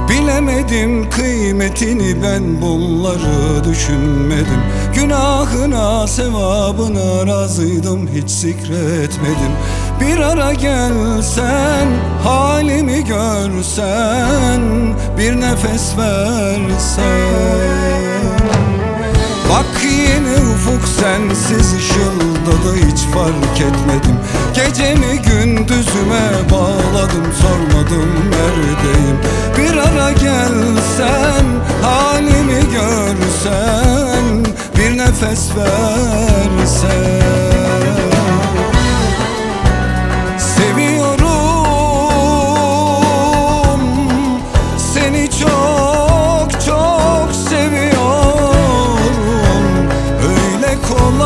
Bilemedim kıymetini, ben bunları düşünmedim. Günahına sevabına razıydım, hiç zikretmedim. Bir ara gelsen, halimi görsen, bir nefes versen. Bak yine ufuk sensiz ışıldadı, hiç fark etmedim. Gecemi gündüzüme bağladım, sormadım neredeyim. Bir ara gelsen, halimi görsen, bir nefes versen. Seviyorum seni, çok çok seviyorum. Öyle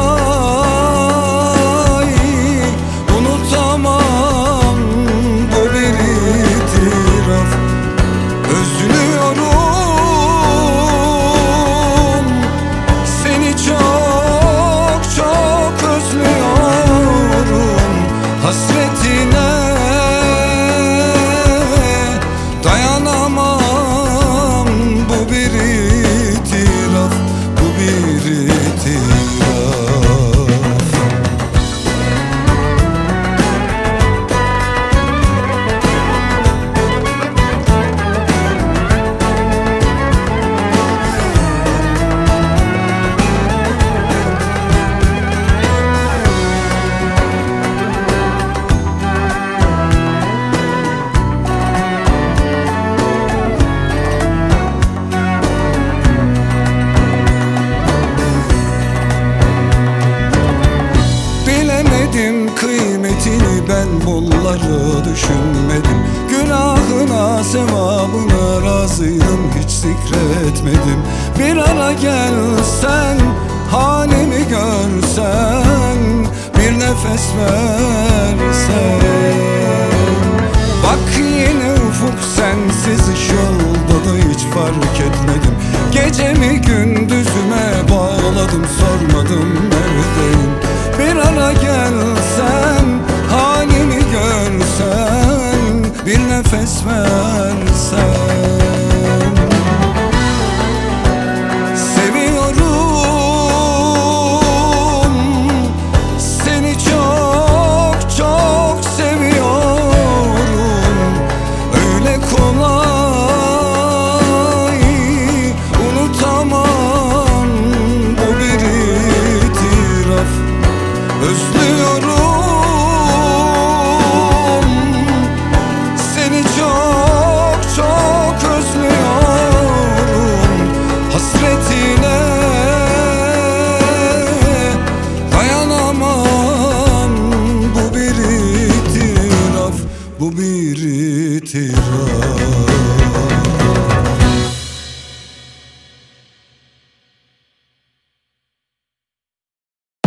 kolay unutamam, bu bir itiraf. Özlüyorum seni, çok çok özlüyorum. Hasretine dayanamam, bu bir itiraf, bu bir itiraf. Kıymetini, ben bunları düşünmedim. Günahına sevabına razıydım, hiç zikretmedim. Bir ara gelsen, halimi görsen, bir nefes versen. Bak yine ufuk sensiz ışıldadı, hiç fark etmedim. Gecemi gündüzüme bağladım, sormadım neredeyim. Bir ara gelsen, halimi görsen, bir nefes versen. Seviyorum seni, çok çok seviyorum. Öyle kolay unutamam, bu bir itiraf. Özlüyorum seni, çok çok özlüyorum. Hasretine dayanamam, bu bir itiraf, bu bir itiraf.